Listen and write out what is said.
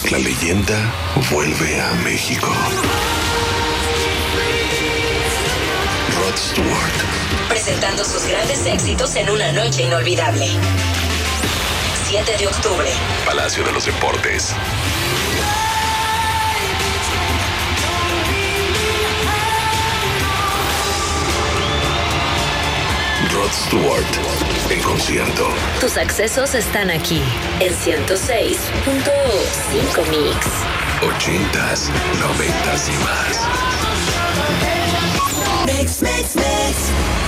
La leyenda vuelve a México. Rod Stewart. Presentando sus grandes éxitos en una noche inolvidable. 7 de octubre. Palacio de los Deportes. Rod Stewart en concierto. Tus accesos están aquí en 106.5 Mix. 80s, 90s y más. Mix, mix, mix.